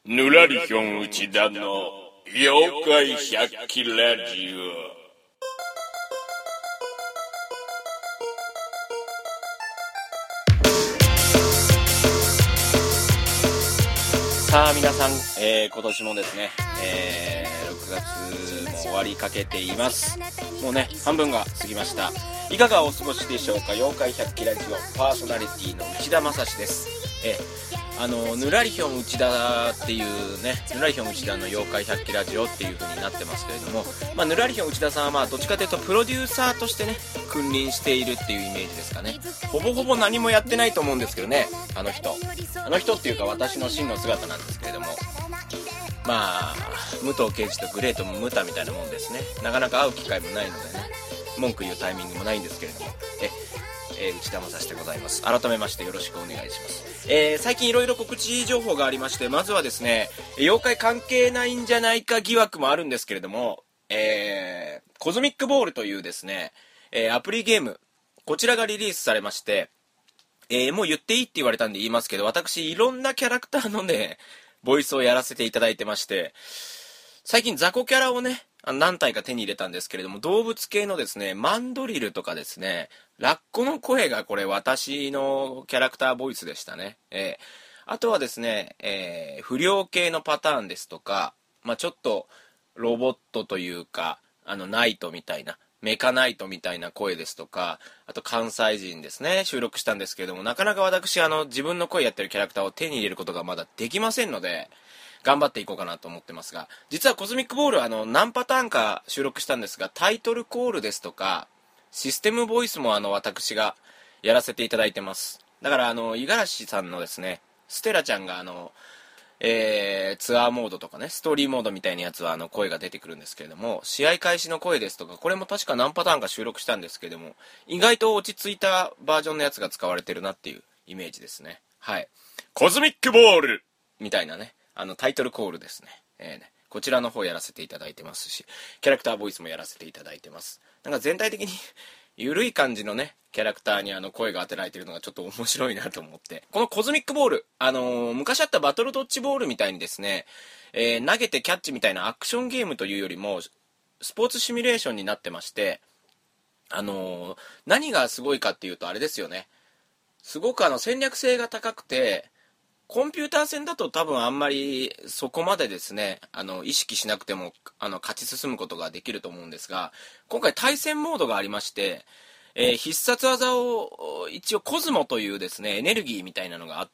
ぬらりひょん内田の妖怪百鬼ラジオ。さあ皆さん、今年もですね、6月も終わりかけています。もうね、半分が過ぎました。いかがお過ごしでしょうか。妖怪百鬼ラジオパーソナリティの内田正史です。ぬらりひょん内田っていうね、ぬらりひょん内田の妖怪百鬼ラジオっていう風になってますけれども、ぬらりひょん内田さんはどっちかというとプロデューサーとしてね、君臨しているっていうイメージですかね。ほぼほぼ何もやってないと思うんですけどね、あの人っていうか私の真の姿なんですけれども、武藤敬司とグレートムタみたいなもんですね。なかなか会う機会もないのでね、文句言うタイミングもないんですけれども、内田正史でございます。改めましてよろしくお願いします。最近いろいろ告知情報がありまして、まずはですね、妖怪関係ないんじゃないか疑惑もあるんですけれども、コズミックボールというですね、アプリゲーム、こちらがリリースされまして、もう言っていいって言われたんで言いますけど、私いろんなキャラクターのね、ボイスをやらせていただいてまして、最近雑魚キャラをね、何体か手に入れたんですけれども、動物系のですね、マンドリルとかですね、ラッコの声がこれ私のキャラクターボイスでしたね。あとはですね、不良系のパターンですとか、ちょっとロボットというか、ナイトみたいな、メカナイトみたいな声ですとか、あと関西人ですね、収録したんですけれども、なかなか私自分の声やってるキャラクターを手に入れることがまだできませんので、頑張っていこうかなと思ってますが、実はコズミックボール何パターンか収録したんですが、タイトルコールですとかシステムボイスも私がやらせていただいてます。だから五十嵐さんのですね、ステラちゃんがツアーモードとかね、ストーリーモードみたいなやつは声が出てくるんですけれども、試合開始の声ですとか、これも確か何パターンか収録したんですけれども、意外と落ち着いたバージョンのやつが使われてるなっていうイメージですね。はい、コズミックボールみたいなね、タイトルコールですね。こちらの方やらせていただいてますし、キャラクターボイスもやらせていただいてます。なんか全体的に緩い感じのね、キャラクターに声が当てられてるのがちょっと面白いなと思って。このコズミックボール、昔あったバトルドッジボールみたいにですね、投げてキャッチみたいなアクションゲームというよりも、スポーツシミュレーションになってまして、何がすごいかっていうとあれですよね。すごく戦略性が高くて、コンピューター戦だと多分あんまりそこまでですね、意識しなくても勝ち進むことができると思うんですが、今回対戦モードがありまして、必殺技を一応コズモというですね、エネルギーみたいなのがあって、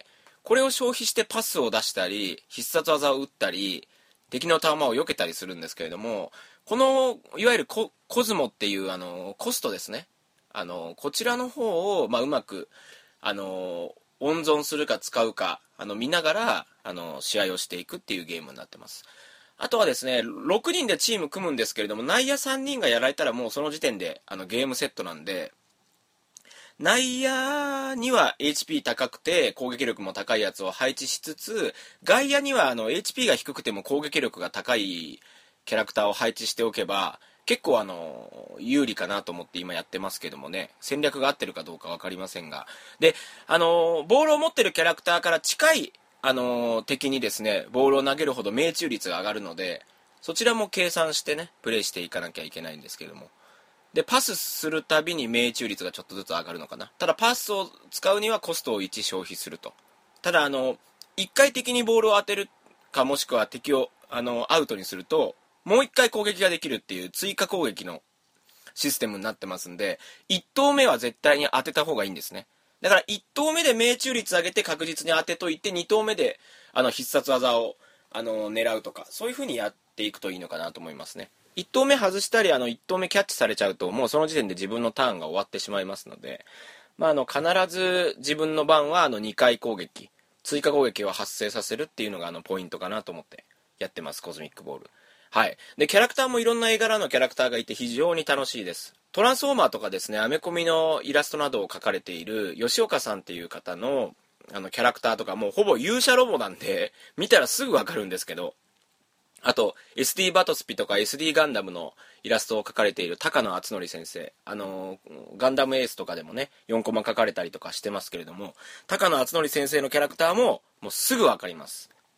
これを消費してパスを出したり、必殺技を打ったり、敵の弾を避けたりするんですけれども、このいわゆるコズモっていうコストですね、こちらの方をうまく温存するか使うか見ながら試合をしていくっていうゲームになってます。あとはですね、6人でチーム組むんですけれども、内野3人がやられたらもうその時点でゲームセットなんで、内野には HP 高くて攻撃力も高いやつを配置しつつ、外野にはHP が低くても攻撃力が高いキャラクターを配置しておけば結構有利かなと思って今やってますけどもね、戦略が合ってるかどうか分かりませんが、でボールを持ってるキャラクターから近い敵にですね、ボールを投げるほど命中率が上がるので、そちらも計算してねプレイしていかなきゃいけないんですけども、でパスするたびに命中率がちょっとずつ上がるのかな。ただパスを使うにはコストを1消費すると。ただ1回敵にボールを当てるか、もしくは敵をアウトにするともう1回攻撃ができるっていう追加攻撃のシステムになってますんで、1投目は絶対に当てた方がいいんですね。だから1投目で命中率上げて確実に当てといて、2投目で必殺技を狙うとか、そういう風にやっていくといいのかなと思いますね。1投目外したり1投目キャッチされちゃうと、もうその時点で自分のターンが終わってしまいますので、必ず自分の番は2回攻撃、追加攻撃を発生させるっていうのがポイントかなと思ってやってます、コズミックボール。はい。でキャラクターもいろんな絵柄のキャラクターがいて非常に楽しいです。トランスフォーマーとかですね、アメコミのイラストなどを描かれている吉岡さんっていう方のキャラクターとかもうほぼ勇者ロボなんで見たらすぐわかるんですけど、あと SD バトスピとか SD ガンダムのイラストを描かれている高野敦則先生、ガンダムエースとかでもね4コマ描かれたりとかしてますけれども、高野敦則先生のキャラクターももうすぐわかります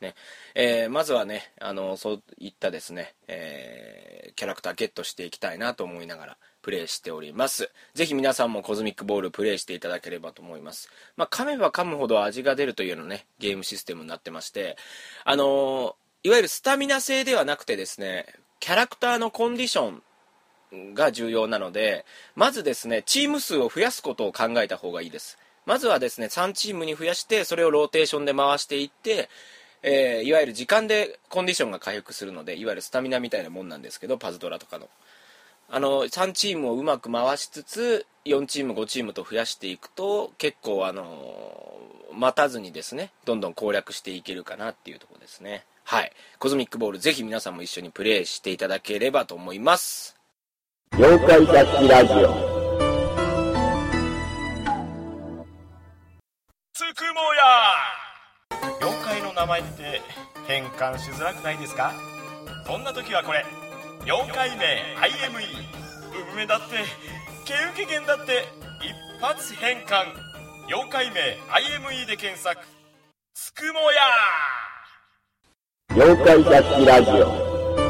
ね。まずはね、そういったですね、キャラクターゲットしていきたいなと思いながらプレイしております。ぜひ皆さんもコズミックボールプレイしていただければと思います。噛めば噛むほど味が出るというようなね、ゲームシステムになってまして、いわゆるスタミナ制ではなくてですね、キャラクターのコンディションが重要なので、まずですね、チーム数を増やすことを考えた方がいいです。まずはですね、3チームに増やして、それをローテーションで回していって、いわゆる時間でコンディションが回復するので、いわゆるスタミナみたいなもんなんですけど、パズドラとかの3チームをうまく回しつつ4チーム5チームと増やしていくと、結構待たずにですね、どんどん攻略していけるかなっていうところですね。はい、コズミックボール、ぜひ皆さんも一緒にプレイしていただければと思います。 妖怪キャッチラジオ、 つくもや。妖怪の名前って変換しづらくないですか？そんな時はこれ、妖怪名 IME、 うめだってけうけ剣だって一発変換、妖怪名 IME で検索。つくもや。 妖怪キャッチラジオ、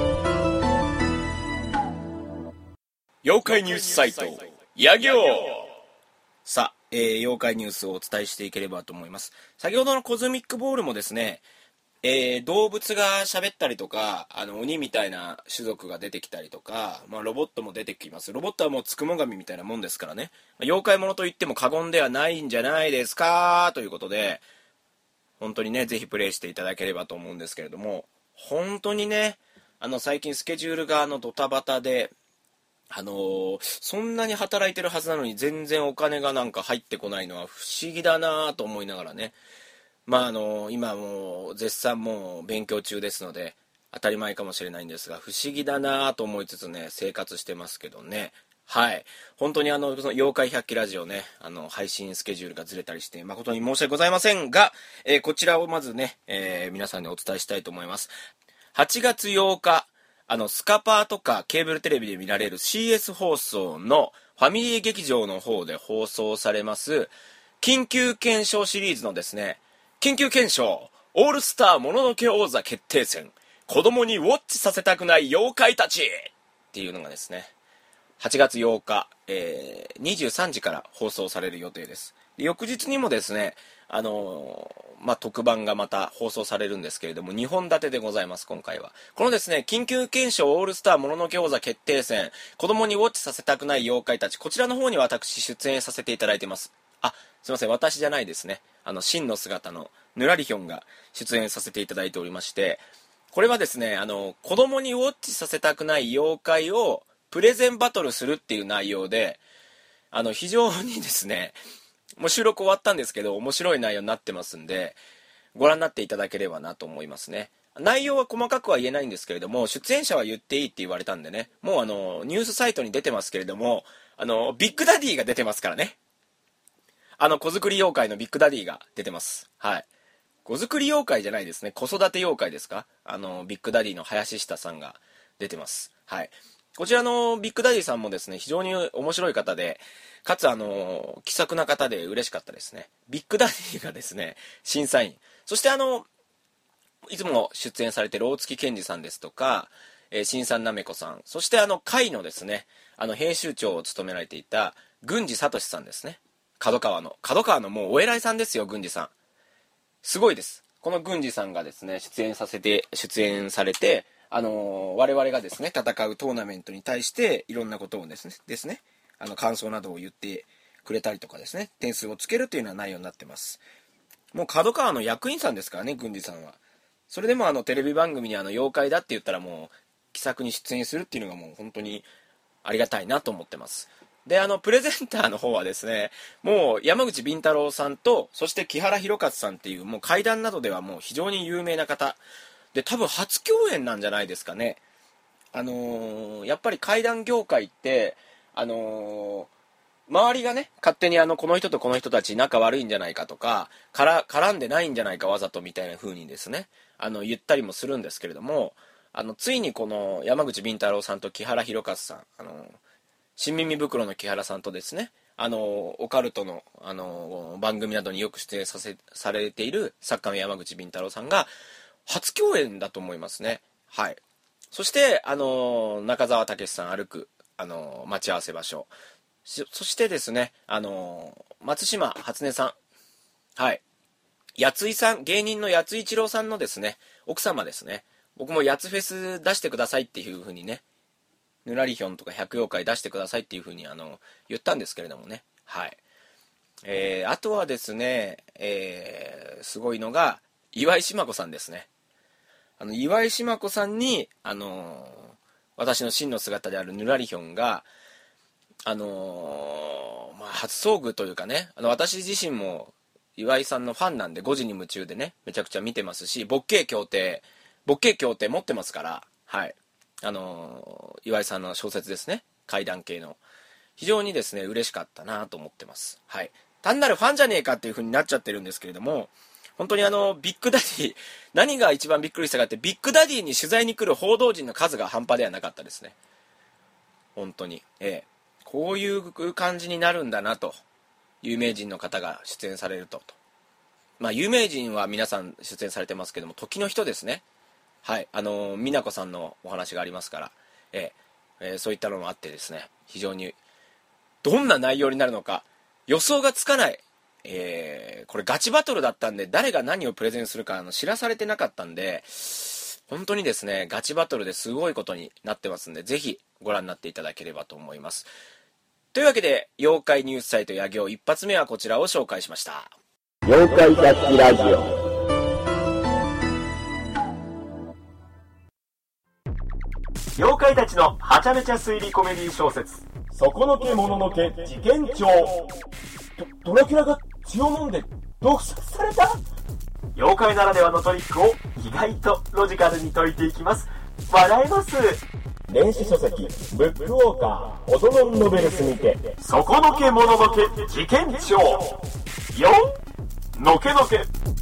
妖怪ニュースサイトヤ行。さあ、妖怪ニュースをお伝えしていければと思います。先ほどのコズミックボールもですね、動物が喋ったりとか、鬼みたいな種族が出てきたりとか、ロボットも出てきます。ロボットはもうつくも神みたいなもんですからね、妖怪ものといっても過言ではないんじゃないですかということで、本当にね、ぜひプレイしていただければと思うんですけれども、本当にね、最近スケジュールがドタバタで、そんなに働いてるはずなのに全然お金がなんか入ってこないのは不思議だなと思いながらね、今もう絶賛もう勉強中ですので当たり前かもしれないんですが、不思議だなと思いつつね、生活してますけどね。はい、本当にその妖怪百鬼ラジオね、配信スケジュールがずれたりして誠に申し訳ございませんが、こちらをまずね、皆さんにお伝えしたいと思います。8月8日、スカパーとかケーブルテレビで見られる CS 放送のファミリー劇場の方で放送されます緊急検証シリーズのですね、緊急検証オールスターもののけ王座決定戦、子供にウォッチさせたくない妖怪たちっていうのがですね、8月8日、23時から放送される予定です。で、翌日にもですね、特番がまた放送されるんですけれども、2本立てでございます。今回はこのですね、緊急検証オールスターもののけ王座決定戦、子供にウォッチさせたくない妖怪たち、こちらの方に私出演させていただいてます。すいません、私じゃないですね。真の姿のぬらりひょんが出演させていただいておりまして、これはですね、子供にウォッチさせたくない妖怪をプレゼンバトルするっていう内容で、非常にですね、もう収録終わったんですけど面白い内容になってますんで、ご覧になっていただければなと思いますね。内容は細かくは言えないんですけれども、出演者は言っていいって言われたんでね、もうニュースサイトに出てますけれども、ビッグダディが出てますからね。子作り妖怪のビッグダディが出てます。はい、子作り妖怪じゃないですね、子育て妖怪ですか。ビッグダディの林下さんが出てます。はい、こちらのビッグダディさんもですね、非常に面白い方で、かつ気さくな方で嬉しかったですね。ビッグダディがですね、審査員、そしていつも出演されている大月健二さんですとか、新さんなめこさん、そして会のですね、編集長を務められていた郡司聡さんですね。角川のもうお偉いさんですよ。郡司さんすごいです。この郡司さんがですね、出演されて、我々がですね戦うトーナメントに対していろんなことをですね感想などを言ってくれたりとかですね、点数をつけるというような内容になってます。もう角川の役員さんですからね、郡司さんは。それでもテレビ番組に妖怪だって言ったらもう気さくに出演するっていうのがもう本当にありがたいなと思ってます。で、プレゼンターの方はですね、もう山口敏太郎さんと、そして木原博一さんっていう、もう怪談などではもう非常に有名な方で、多分初共演なんじゃないですかね。やっぱり怪談業界って、周りがね、勝手にこの人とこの人たち仲悪いんじゃないかとか、絡んでないんじゃないかわざとみたいな風にですね、言ったりもするんですけれども、ついにこの山口敏太郎さんと木原博一さん、新耳袋の木原さんとですね、オカルトの、番組などによく出演されている作家の山口敏太郎さんが初共演だと思いますね。はい。そして、中澤武さん歩く、待ち合わせ場所。そしてですね、松島初音さん。はい。やついさん、芸人のやつい一郎さんのですね、奥様ですね。僕もやつフェス出してくださいっていう風にね、ぬらりひょんとか百葉会出してくださいっていう風に言ったんですけれどもね。はい。あとはですね、すごいのが、岩井島子さんですね。岩井島子さんに、私の真の姿であるぬらりひょんが、初遭遇というかね、私自身も岩井さんのファンなんで5時に夢中でね、めちゃくちゃ見てますし、ボッケー協定持ってますから、はい。岩井さんの小説ですね、怪談系の。非常にですね、嬉しかったなと思ってます。はい。単なるファンじゃねえかっていう風になっちゃってるんですけれども、本当にビッグダディ、何が一番びっくりしたかって、ビッグダディに取材に来る報道陣の数が半端ではなかったですね。本当に。こういう感じになるんだなと。有名人の方が出演されると。まあ、有名人は皆さん出演されてますけども、時の人ですね。はい。美奈子さんのお話がありますから、そういったのもあってですね、非常に、どんな内容になるのか、予想がつかない。これガチバトルだったんで、誰が何をプレゼンするか知らされてなかったんで、本当にですね、ガチバトルですごいことになってますんで、ぜひご覧になっていただければと思います。というわけで、妖怪ニュースサイトや行一発目はこちらを紹介しました。 妖怪雑誌ラジオ。 妖怪たちのはちゃめちゃ推理コメディ小説、そこのけもののけ事件帳。ドラキュラが血を飲んで毒殺された？妖怪ならではのトリックを意外とロジカルに解いていきます。笑えます。 電子書籍ブックウォーカーオトノンノベルスにて、 そこのけもののけ事件帳。よのけのけ。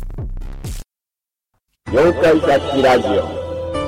妖怪雑誌ラジオ。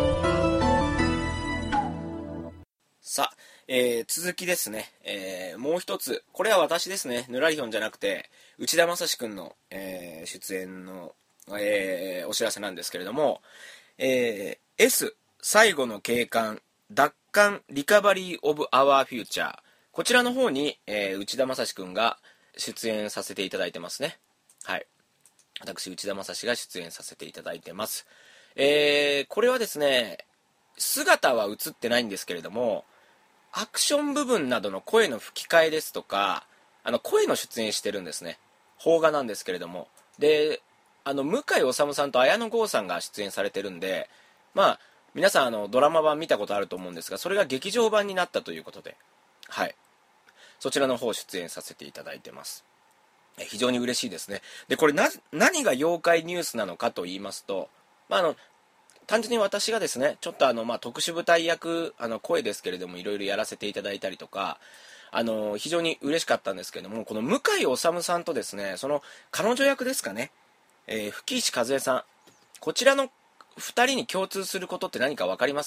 さあ、続きですね、もう一つ、これは私ですね、ぬらりひょんじゃなくて内田正史くんの、出演の、お知らせなんですけれども、S 最後の警官奪還リカバリーオブアワーフューチャー、こちらの方に、内田正史くんが出演させていただいてますね。はい、私内田正史が出演させていただいてます。これはですね、姿は映ってないんですけれども、アクション部分などの声の吹き替えですとか、声の出演してるんですね。邦画なんですけれども。で、向井理さんと綾野剛さんが出演されてるんで、まあ、皆さんドラマ版見たことあると思うんですが、それが劇場版になったということで、はい。そちらの方出演させていただいてます。非常に嬉しいですね。で、これ何が妖怪ニュースなのかと言いますと、まあ、単純に私がですね、ちょっと特殊部隊役、声ですけれども、いろいろやらせていただいたりとか、非常に嬉しかったんですけれども、この向井理さんとですね、その彼女役ですかね、吹石和恵さん、こちらの2人に共通することって何か分かります？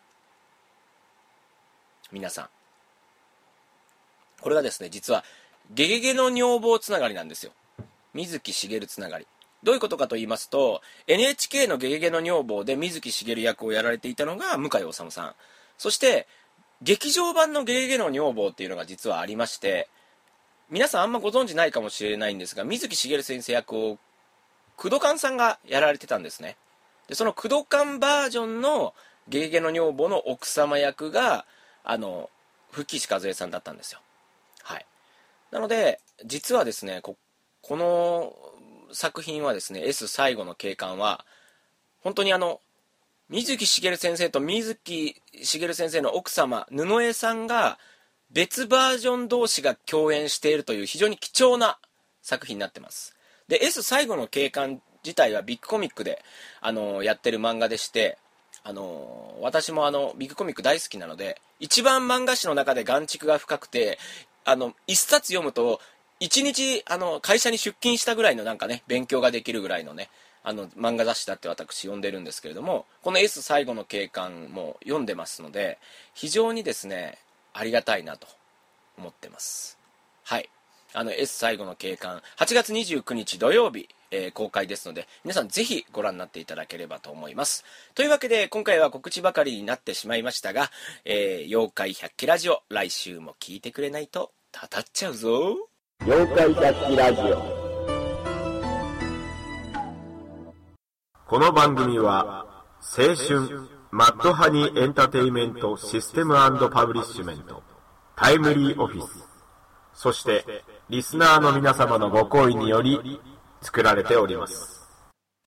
皆さん。これがですね、実は、ゲゲゲの女房つながりなんですよ。水木しげるつながり。どういうことかと言いますと、 NHK のゲゲゲの女房で水木しげる役をやられていたのが向井理さん、そして劇場版のゲゲゲの女房っていうのが実はありまして、皆さんあんまご存知ないかもしれないんですが、水木しげる先生役を工藤官さんがやられてたんですね。でその工藤官バージョンのゲゲゲの女房の奥様役が吹石和恵さんだったんですよ。はい。なので実はですね、この作品はですね、 S 最後の警官は本当に水木しげる先生と水木しげる先生の奥様布江さんが別バージョン同士が共演しているという非常に貴重な作品になってます。で S 最後の警官自体はビッグコミックでやってる漫画でして、私もビッグコミック大好きなので、一番漫画誌の中で眼蓄が深くて、一冊読むと1日会社に出勤したぐらいのなんかね、勉強ができるぐらいのね、漫画雑誌だって私読んでるんですけれども、この S 最後の警官も読んでますので、非常にですねありがたいなと思ってます。はい。S 最後の警官、8月29日土曜日、 公開ですので、皆さんぜひご覧になっていただければと思います。というわけで、今回は告知ばかりになってしまいましたが、妖怪百鬼ラジオ、来週も聞いてくれないとたたっちゃうぞ。 妖怪百鬼ラジオ。この番組は青春マッドハニーエンターテイメントシステム&パブリッシュメント、タイムリーオフィス、そしてリスナーの皆様のご好意により作られております。